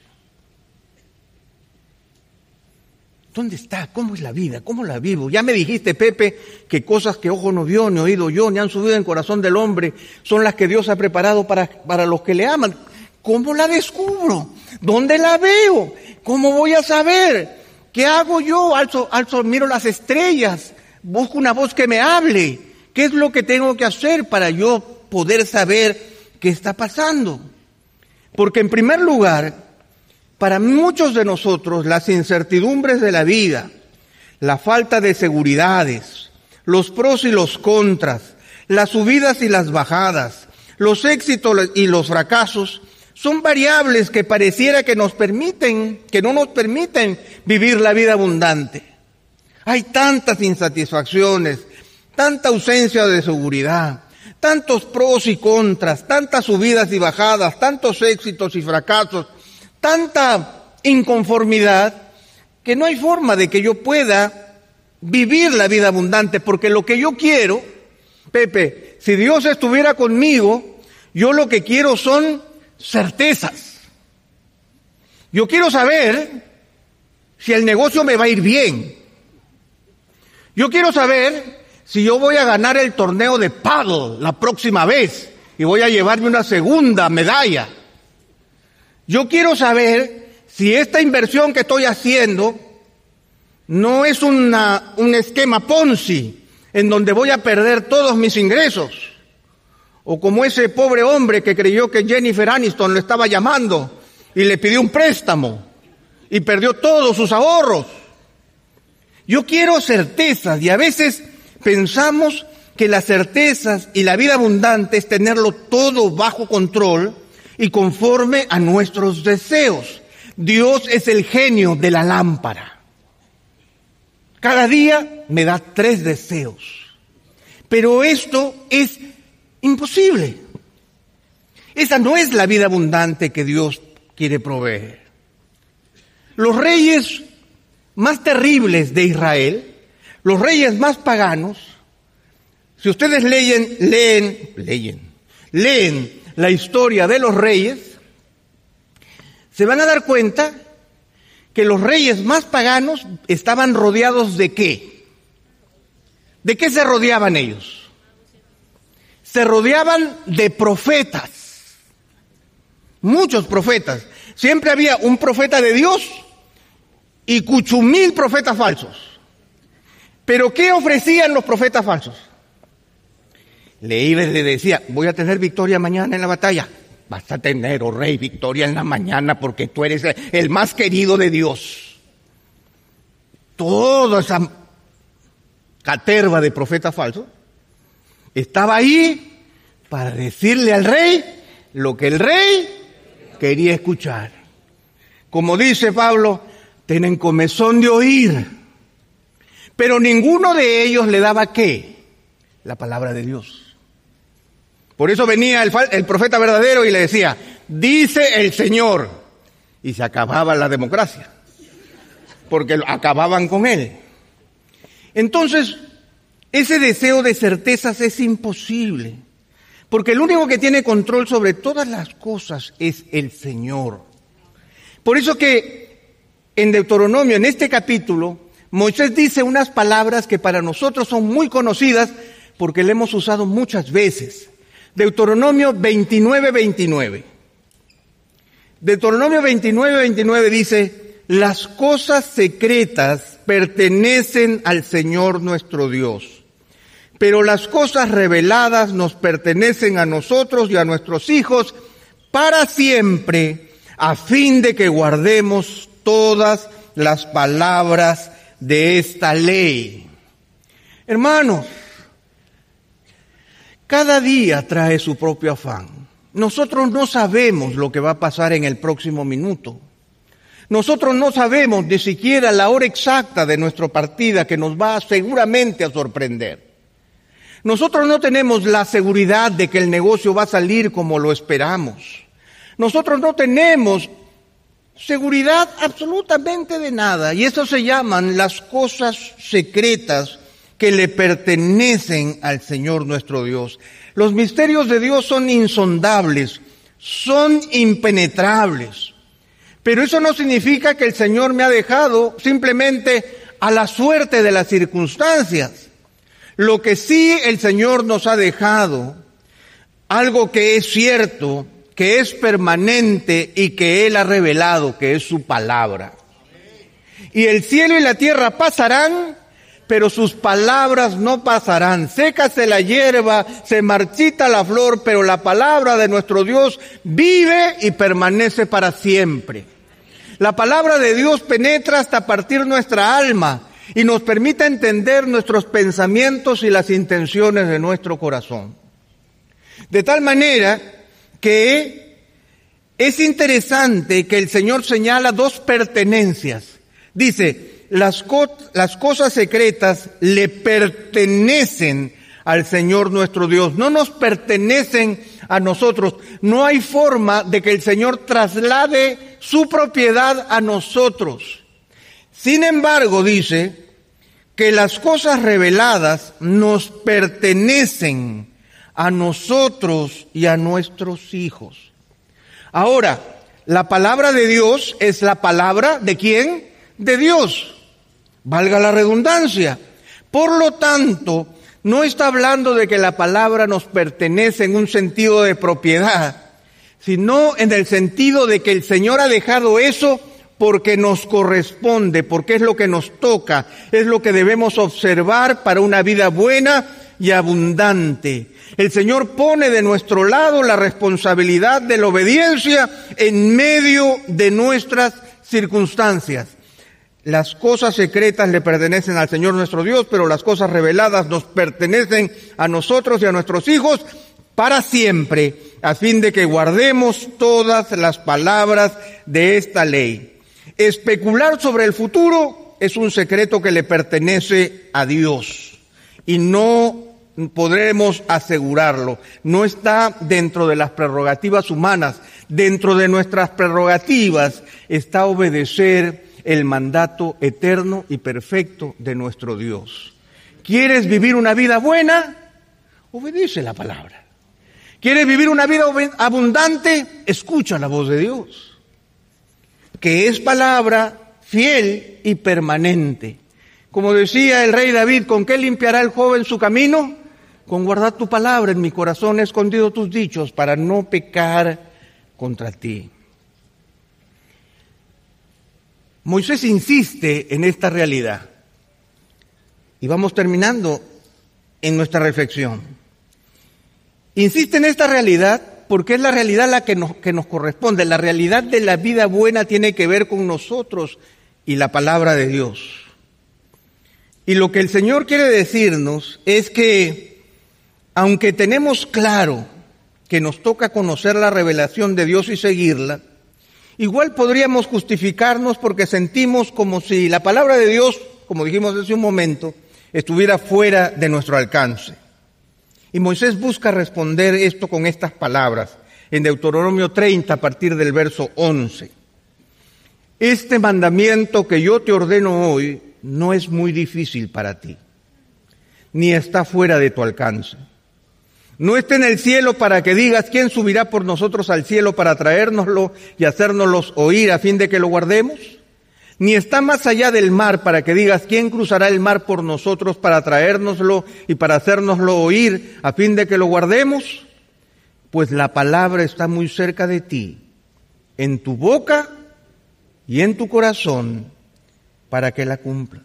Speaker 2: ¿Dónde está? ¿Cómo es la vida? ¿Cómo la vivo? Ya me dijiste, Pepe, que cosas que ojo no vio, ni oído yo, ni han subido en corazón del hombre, son las que Dios ha preparado para, para los que le aman. ¿Cómo la descubro? ¿Dónde la veo? ¿Cómo voy a saber? ¿Qué hago yo? Alzo, alzo, miro las estrellas, busco una voz que me hable. ¿Qué es lo que tengo que hacer para yo poder saber ¿qué está pasando? Porque en primer lugar, para muchos de nosotros, las incertidumbres de la vida, la falta de seguridades, los pros y los contras, las subidas y las bajadas, los éxitos y los fracasos, son variables que pareciera que nos permiten, que no nos permiten vivir la vida abundante. Hay tantas insatisfacciones, tanta ausencia de seguridad, tantos pros y contras, tantas subidas y bajadas, tantos éxitos y fracasos, tanta inconformidad, que no hay forma de que yo pueda vivir la vida abundante, porque lo que yo quiero, Pepe, si Dios estuviera conmigo, yo lo que quiero son certezas. Yo quiero saber si el negocio me va a ir bien. Yo quiero saber si yo voy a ganar el torneo de paddle la próxima vez y voy a llevarme una segunda medalla. Yo quiero saber si esta inversión que estoy haciendo no es una, un esquema Ponzi en donde voy a perder todos mis ingresos. O como ese pobre hombre que creyó que Jennifer Aniston lo estaba llamando y le pidió un préstamo y perdió todos sus ahorros. Yo quiero certezas y a veces pensamos que las certezas y la vida abundante es tenerlo todo bajo control y conforme a nuestros deseos. Dios es el genio de la lámpara. Cada día me da tres deseos. Pero esto es imposible. Esa no es la vida abundante que Dios quiere proveer. Los reyes más terribles de Israel, los reyes más paganos, si ustedes leen, leen, leen, leen la historia de los reyes, se van a dar cuenta que los reyes más paganos estaban rodeados de ¿qué? ¿De qué se rodeaban ellos? Se rodeaban de profetas, muchos profetas. Siempre había un profeta de Dios y cuchumil profetas falsos. ¿Pero qué ofrecían los profetas falsos? Le iba y le decía, voy a tener victoria mañana en la batalla. Vas a tener, oh rey, victoria en la mañana porque tú eres el más querido de Dios. Toda esa caterva de profetas falsos estaba ahí para decirle al rey lo que el rey quería escuchar. Como dice Pablo, tienen comezón de oír. Pero ninguno de ellos le daba ¿qué? La palabra de Dios. Por eso venía el, el profeta verdadero y le decía, dice el Señor. Y se acababa la democracia. Porque acababan con él. Entonces, ese deseo de certezas es imposible. Porque el único que tiene control sobre todas las cosas es el Señor. Por eso que en Deuteronomio, en este capítulo, Moisés dice unas palabras que para nosotros son muy conocidas porque le hemos usado muchas veces. Deuteronomio veintinueve, veintinueve. Deuteronomio veintinueve, veintinueve dice, las cosas secretas pertenecen al Señor nuestro Dios, pero las cosas reveladas nos pertenecen a nosotros y a nuestros hijos para siempre, a fin de que guardemos todas las palabras de esta ley. Hermanos, cada día trae su propio afán. Nosotros no sabemos lo que va a pasar en el próximo minuto. Nosotros no sabemos ni siquiera la hora exacta de nuestra partida que nos va seguramente a sorprender. Nosotros no tenemos la seguridad de que el negocio va a salir como lo esperamos. Nosotros no tenemos seguridad absolutamente de nada. Y eso se llaman las cosas secretas que le pertenecen al Señor nuestro Dios. Los misterios de Dios son insondables, son impenetrables. Pero eso no significa que el Señor me ha dejado simplemente a la suerte de las circunstancias. Lo que sí el Señor nos ha dejado, algo que es cierto, que es permanente y que Él ha revelado, que es su palabra. Y el cielo y la tierra pasarán, pero sus palabras no pasarán. Sécase la hierba, se marchita la flor, pero la palabra de nuestro Dios vive y permanece para siempre. La palabra de Dios penetra hasta partir nuestra alma y nos permite entender nuestros pensamientos y las intenciones de nuestro corazón. De tal manera que es interesante que el Señor señala dos pertenencias. Dice, las, co- las cosas secretas le pertenecen al Señor nuestro Dios, no nos pertenecen a nosotros. No hay forma de que el Señor traslade su propiedad a nosotros. Sin embargo, dice que las cosas reveladas nos pertenecen a nosotros y a nuestros hijos. Ahora, la palabra de Dios es la palabra ¿de quién? De Dios. Valga la redundancia. Por lo tanto, no está hablando de que la palabra nos pertenece en un sentido de propiedad, sino en el sentido de que el Señor ha dejado eso porque nos corresponde, porque es lo que nos toca, es lo que debemos observar para una vida buena y abundante. El Señor pone de nuestro lado la responsabilidad de la obediencia en medio de nuestras circunstancias. Las cosas secretas le pertenecen al Señor nuestro Dios, pero las cosas reveladas nos pertenecen a nosotros y a nuestros hijos para siempre, a fin de que guardemos todas las palabras de esta ley. Especular sobre el futuro es un secreto que le pertenece a Dios y no podremos asegurarlo. No está dentro de las prerrogativas humanas. Dentro de nuestras prerrogativas está obedecer el mandato eterno y perfecto de nuestro Dios. ¿Quieres vivir una vida buena? Obedece la palabra. ¿Quieres vivir una vida abundante? Escucha la voz de Dios, que es palabra fiel y permanente. Como decía el rey David, ¿con qué limpiará el joven su camino? Con guardar tu palabra en mi corazón, he escondido tus dichos para no pecar contra ti. Moisés insiste en esta realidad. Y vamos terminando en nuestra reflexión. Insiste en esta realidad porque es la realidad la que nos, que nos corresponde. La realidad de la vida buena tiene que ver con nosotros y la palabra de Dios. Y lo que el Señor quiere decirnos es que, aunque tenemos claro que nos toca conocer la revelación de Dios y seguirla, igual podríamos justificarnos porque sentimos como si la palabra de Dios, como dijimos hace un momento, estuviera fuera de nuestro alcance. Y Moisés busca responder esto con estas palabras en Deuteronomio treinta a partir del verso once. Este mandamiento que yo te ordeno hoy no es muy difícil para ti, ni está fuera de tu alcance. No está en el cielo para que digas, ¿quién subirá por nosotros al cielo para traérnoslo y hacérnoslos oír a fin de que lo guardemos? Ni está más allá del mar para que digas, ¿quién cruzará el mar por nosotros para traérnoslo y para hacérnoslo oír a fin de que lo guardemos? Pues la palabra está muy cerca de ti, en tu boca y en tu corazón, para que la cumplas.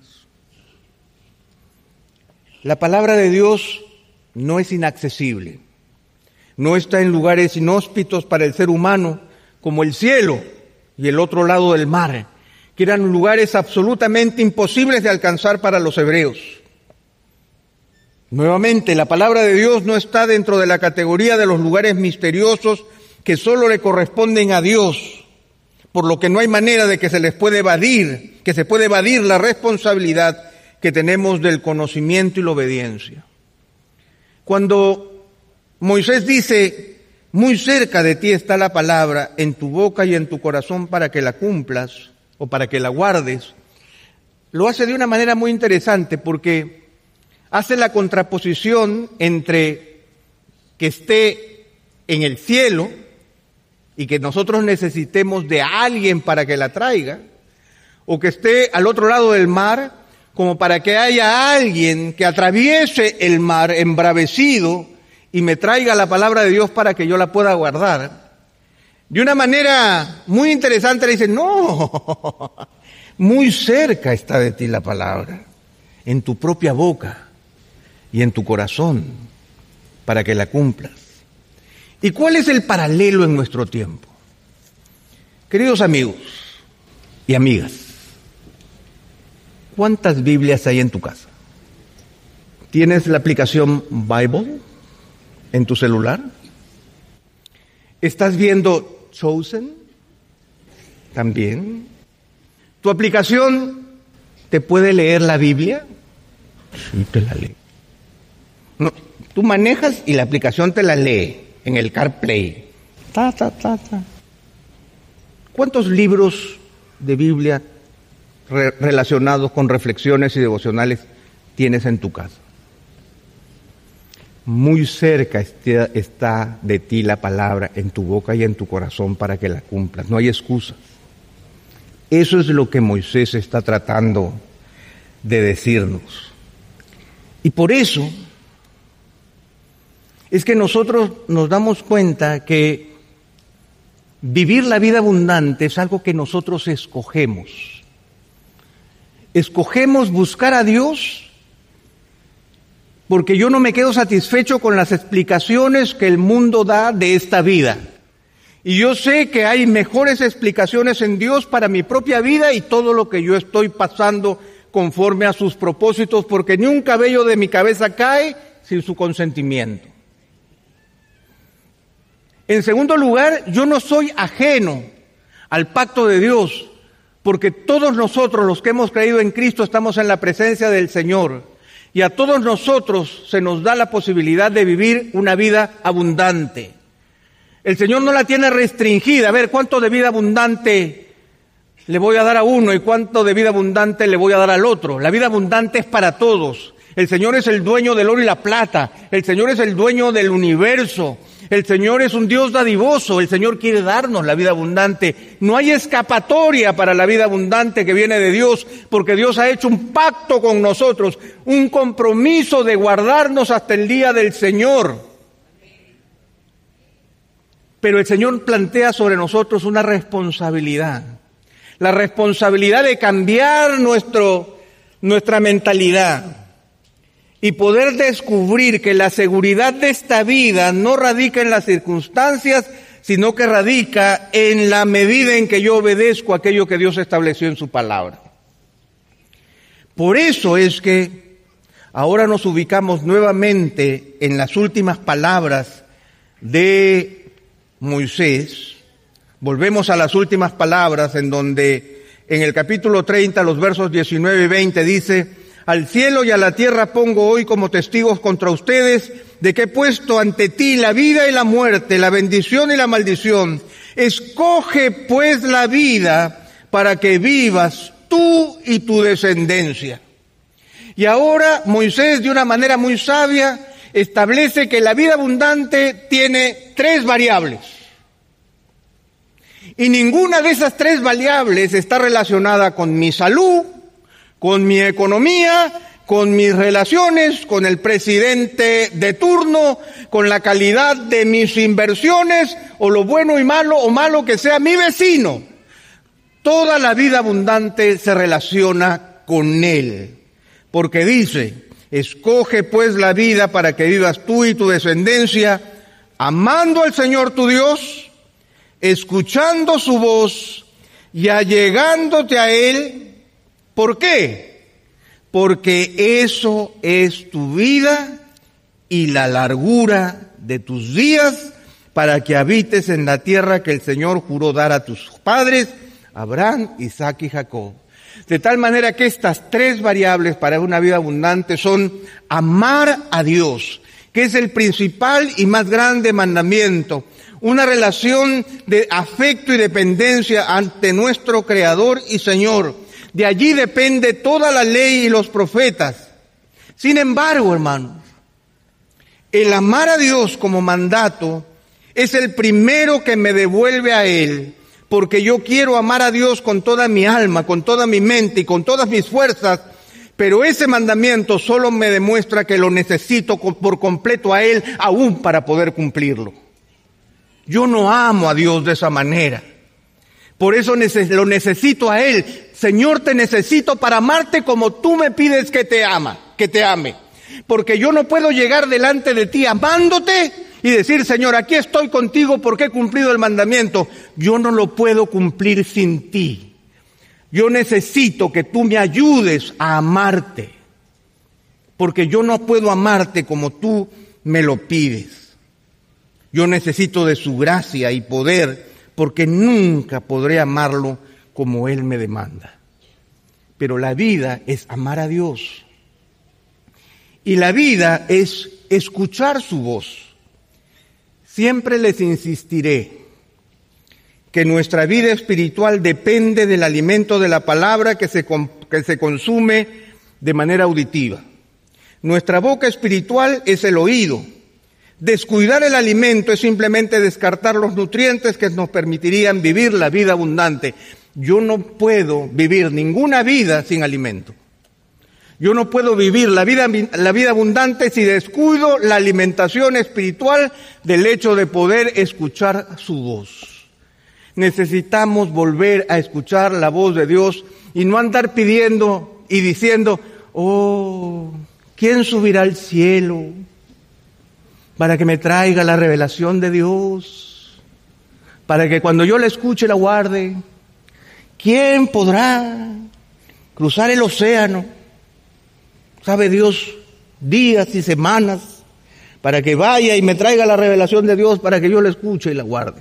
Speaker 2: La palabra de Dios no es inaccesible, no está en lugares inhóspitos para el ser humano, como el cielo y el otro lado del mar, que eran lugares absolutamente imposibles de alcanzar para los hebreos. Nuevamente, la palabra de Dios no está dentro de la categoría de los lugares misteriosos que solo le corresponden a Dios, por lo que no hay manera de que se les pueda evadir, que se puede evadir la responsabilidad que tenemos del conocimiento y la obediencia. Cuando Moisés dice, muy cerca de ti está la palabra, en tu boca y en tu corazón para que la cumplas o para que la guardes, lo hace de una manera muy interesante porque hace la contraposición entre que esté en el cielo y que nosotros necesitemos de alguien para que la traiga, o que esté al otro lado del mar, como para que haya alguien que atraviese el mar embravecido y me traiga la palabra de Dios para que yo la pueda guardar. De una manera muy interesante le dice, no, muy cerca está de ti la palabra. en tu propia boca y en tu corazón para que la cumplas. ¿Y cuál es el paralelo en nuestro tiempo? Queridos amigos y amigas, ¿cuántas Biblias hay en tu casa? ¿Tienes la aplicación Bible en tu celular? ¿Estás viendo Chosen? También. ¿Tu aplicación te puede leer la Biblia? Sí, te la lee. No, tú manejas y la aplicación te la lee en el CarPlay. Ta, ta, ta, ta. ¿Cuántos libros de Biblia re- relacionados con reflexiones y devocionales tienes en tu casa? Muy cerca está, está de ti la palabra en tu boca y en tu corazón para que la cumplas. No hay excusas. Eso es lo que Moisés está tratando de decirnos. Y por eso es que nosotros nos damos cuenta que vivir la vida abundante es algo que nosotros escogemos. Escogemos buscar a Dios porque yo no me quedo satisfecho con las explicaciones que el mundo da de esta vida. Y yo sé que hay mejores explicaciones en Dios para mi propia vida y todo lo que yo estoy pasando conforme a sus propósitos, porque ni un cabello de mi cabeza cae sin su consentimiento. En segundo lugar, yo no soy ajeno al pacto de Dios, porque todos nosotros, los que hemos creído en Cristo, estamos en la presencia del Señor. Y a todos nosotros se nos da la posibilidad de vivir una vida abundante. El Señor no la tiene restringida. A ver, ¿cuánto de vida abundante le voy a dar a uno y cuánto de vida abundante le voy a dar al otro? La vida abundante es para todos. El Señor es el dueño del oro y la plata. El Señor es el dueño del universo. El Señor es un Dios dadivoso. El Señor quiere darnos la vida abundante. No hay escapatoria para la vida abundante que viene de Dios, porque Dios ha hecho un pacto con nosotros, un compromiso de guardarnos hasta el día del Señor. Pero el Señor plantea sobre nosotros una responsabilidad. La responsabilidad de cambiar nuestro, nuestra mentalidad. Y poder descubrir que la seguridad de esta vida no radica en las circunstancias, sino que radica en la medida en que yo obedezco aquello que Dios estableció en su palabra. Por eso es que ahora nos ubicamos nuevamente en las últimas palabras de Moisés. Volvemos a las últimas palabras en donde en el capítulo treinta, los versos diecinueve y veinte dice: al cielo y a la tierra pongo hoy como testigos contra ustedes de que he puesto ante ti la vida y la muerte, la bendición y la maldición. Escoge pues la vida para que vivas tú y tu descendencia. Y ahora Moisés, de una manera muy sabia, establece que la vida abundante tiene tres variables. Y ninguna de esas tres variables está relacionada con mi salud, con mi economía, con mis relaciones, con el presidente de turno, con la calidad de mis inversiones, o lo bueno y malo o malo que sea mi vecino. Toda la vida abundante se relaciona con él, porque dice: escoge pues la vida para que vivas tú y tu descendencia, amando al Señor tu Dios, escuchando su voz y allegándote a Él. ¿Por qué? Porque eso es tu vida y la largura de tus días, para que habites en la tierra que el Señor juró dar a tus padres, Abraham, Isaac y Jacob. De tal manera que estas tres variables para una vida abundante son amar a Dios, que es el principal y más grande mandamiento, una relación de afecto y dependencia ante nuestro Creador y Señor. De allí depende toda la ley y los profetas. Sin embargo, hermanos, el amar a Dios como mandato es el primero que me devuelve a Él, porque yo quiero amar a Dios con toda mi alma, con toda mi mente y con todas mis fuerzas, pero ese mandamiento solo me demuestra que lo necesito por completo a Él, aún para poder cumplirlo. Yo no amo a Dios de esa manera. Por eso lo necesito a Él. Señor, te necesito para amarte como tú me pides que te ama, que te ame. Porque yo no puedo llegar delante de ti amándote y decir, Señor, aquí estoy contigo porque he cumplido el mandamiento. Yo no lo puedo cumplir sin ti. Yo necesito que tú me ayudes a amarte. Porque yo no puedo amarte como tú me lo pides. Yo necesito de su gracia y poder, porque nunca podré amarlo como Él me demanda. Pero la vida es amar a Dios. Y la vida es escuchar su voz. Siempre les insistiré que nuestra vida espiritual depende del alimento de la palabra que se, que se consume de manera auditiva. Nuestra boca espiritual es el oído. Descuidar el alimento es simplemente descartar los nutrientes que nos permitirían vivir la vida abundante. Yo no puedo vivir ninguna vida sin alimento. Yo no puedo vivir la vida, la vida abundante si descuido la alimentación espiritual del hecho de poder escuchar su voz. Necesitamos volver a escuchar la voz de Dios y no andar pidiendo y diciendo, oh, ¿quién subirá al cielo para que me traiga la revelación de Dios? Para que cuando yo la escuche la guarde. ¿Quién podrá cruzar el océano? Sabe Dios, días y semanas, para que vaya y me traiga la revelación de Dios, para que yo la escuche y la guarde.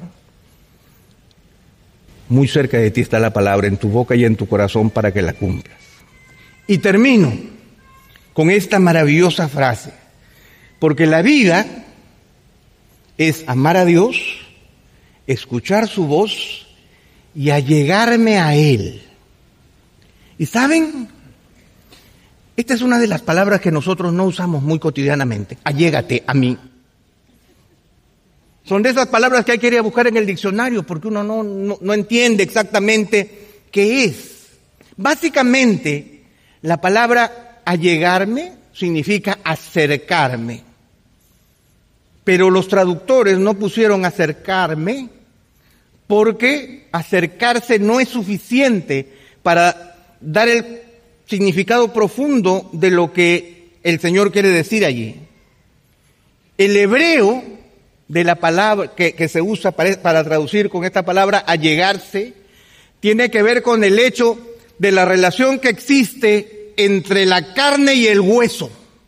Speaker 2: Muy cerca de ti está la palabra, en tu boca y en tu corazón, para que la cumplas. Y termino con esta maravillosa frase, porque la vida es amar a Dios, escuchar su voz y allegarme a Él. ¿Y saben? Esta es una de las palabras que nosotros no usamos muy cotidianamente. Allégate a mí. Son de esas palabras que hay que ir a buscar en el diccionario porque uno no, no, no entiende exactamente qué es. Básicamente, la palabra allegarme significa acercarme. Pero los traductores no pusieron acercarme porque acercarse no es suficiente para dar el significado profundo de lo que el Señor quiere decir allí. El hebreo de la palabra que, que se usa para, para traducir con esta palabra allegarse tiene que ver con el hecho de la relación que existe entre la carne y el hueso.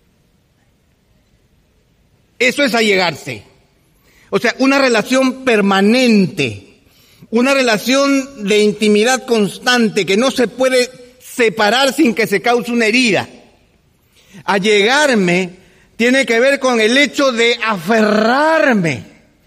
Speaker 2: Eso es allegarse. O sea, una relación permanente, una relación de intimidad constante que no se puede separar sin que se cause una herida. Allegarme tiene que ver con el hecho de aferrarme,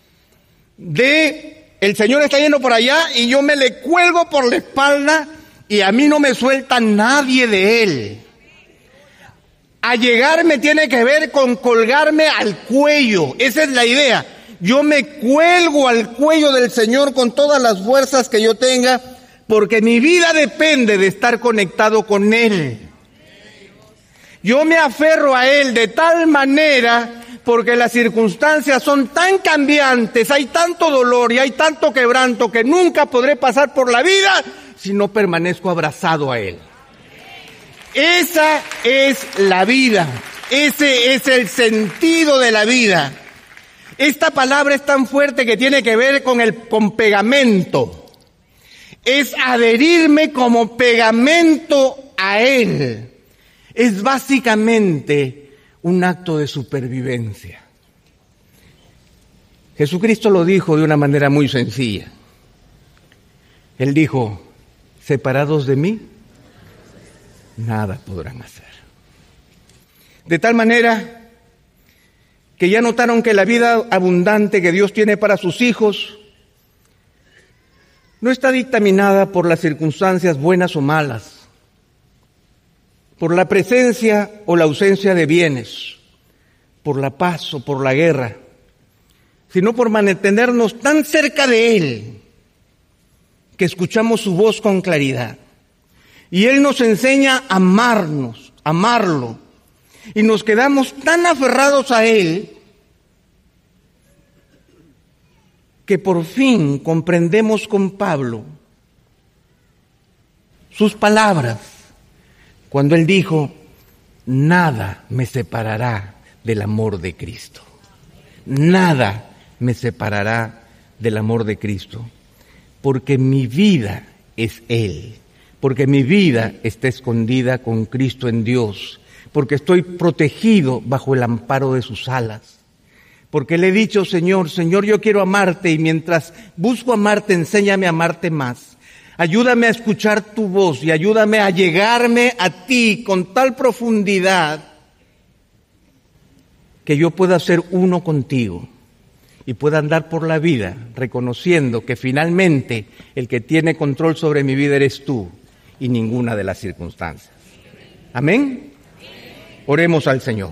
Speaker 2: de el Señor está yendo por allá y yo me le cuelgo por la espalda y a mí no me suelta nadie de Él. Allegarme tiene que ver con colgarme al cuello, esa es la idea. Yo me cuelgo al cuello del Señor con todas las fuerzas que yo tenga, porque mi vida depende de estar conectado con Él. Yo me aferro a Él de tal manera, porque las circunstancias son tan cambiantes, hay tanto dolor y hay tanto quebranto que nunca podré pasar por la vida si no permanezco abrazado a Él. Esa es la vida, ese es el sentido de la vida. Esta palabra es tan fuerte que tiene que ver con el con pegamento. Es adherirme como pegamento a Él. Es básicamente un acto de supervivencia. Jesucristo lo dijo de una manera muy sencilla. Él dijo, separados de mí, nada podrán hacer. De tal manera que ya notaron que la vida abundante que Dios tiene para sus hijos no está dictaminada por las circunstancias buenas o malas, por la presencia o la ausencia de bienes, por la paz o por la guerra, sino por mantenernos tan cerca de Él que escuchamos su voz con claridad. Y Él nos enseña a amarnos, amarlo, y nos quedamos tan aferrados a Él que por fin comprendemos con Pablo sus palabras cuando Él dijo, nada me separará del amor de Cristo. Nada me separará del amor de Cristo, porque mi vida es Él, porque mi vida está escondida con Cristo en Dios, porque estoy protegido bajo el amparo de sus alas, porque le he dicho, Señor, Señor, yo quiero amarte, y mientras busco amarte, enséñame a amarte más. Ayúdame a escuchar tu voz y ayúdame a llegarme a ti con tal profundidad que yo pueda ser uno contigo y pueda andar por la vida reconociendo que finalmente el que tiene control sobre mi vida eres tú y ninguna de las circunstancias. ¿Amén? Oremos al Señor.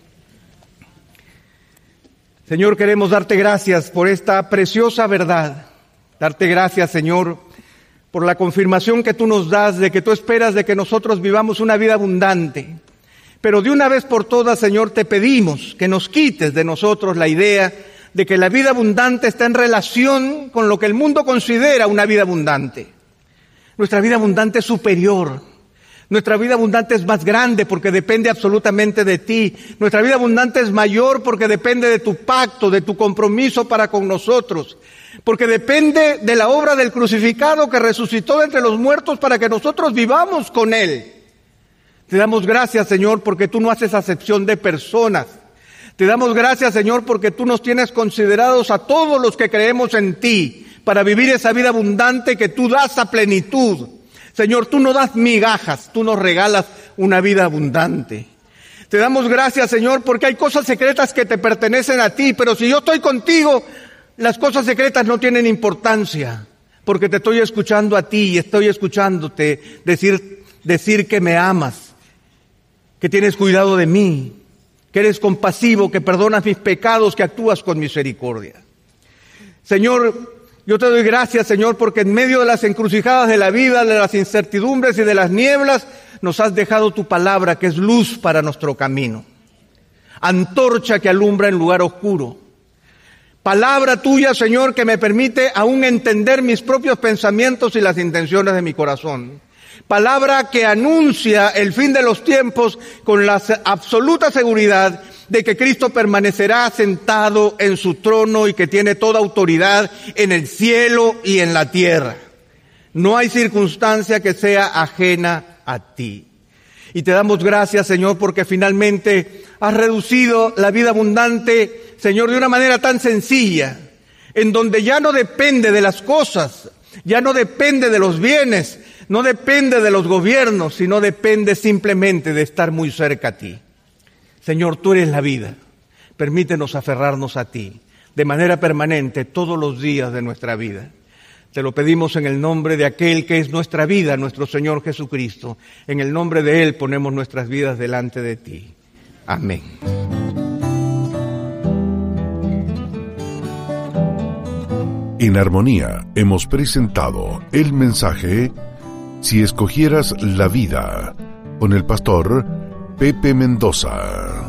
Speaker 2: Señor, queremos darte gracias por esta preciosa verdad. Darte gracias, Señor, por la confirmación que tú nos das de que tú esperas de que nosotros vivamos una vida abundante. Pero de una vez por todas, Señor, te pedimos que nos quites de nosotros la idea de que la vida abundante está en relación con lo que el mundo considera una vida abundante. Nuestra vida abundante es superior. Nuestra vida abundante es más grande porque depende absolutamente de ti. Nuestra vida abundante es mayor porque depende de tu pacto, de tu compromiso para con nosotros. Porque depende de la obra del crucificado que resucitó de entre los muertos para que nosotros vivamos con Él. Te damos gracias, Señor, porque tú no haces acepción de personas. Te damos gracias, Señor, porque tú nos tienes considerados a todos los que creemos en ti para vivir esa vida abundante que tú das a plenitud. Señor, tú no das migajas, tú nos regalas una vida abundante. Te damos gracias, Señor, porque hay cosas secretas que te pertenecen a ti, pero si yo estoy contigo, las cosas secretas no tienen importancia, porque te estoy escuchando a ti y estoy escuchándote decir, decir que me amas, que tienes cuidado de mí, que eres compasivo, que perdonas mis pecados, que actúas con misericordia. Señor, yo te doy gracias, Señor, porque en medio de las encrucijadas de la vida, de las incertidumbres y de las nieblas, nos has dejado tu palabra, que es luz para nuestro camino, antorcha que alumbra en lugar oscuro. Palabra tuya, Señor, que me permite aún entender mis propios pensamientos y las intenciones de mi corazón. Palabra que anuncia el fin de los tiempos con la absoluta seguridad de que Cristo permanecerá sentado en su trono y que tiene toda autoridad en el cielo y en la tierra. No hay circunstancia que sea ajena a ti. Y te damos gracias, Señor, porque finalmente has reducido la vida abundante, Señor, de una manera tan sencilla, en donde ya no depende de las cosas, ya no depende de los bienes, no depende de los gobiernos, sino depende simplemente de estar muy cerca a ti. Señor, tú eres la vida. Permítenos aferrarnos a ti de manera permanente todos los días de nuestra vida. Te lo pedimos en el nombre de aquel que es nuestra vida, nuestro Señor Jesucristo. En el nombre de Él ponemos nuestras vidas delante de ti. Amén.
Speaker 1: En Armonía hemos presentado el mensaje Si escogieras la vida, con el pastor Pepe Mendoza.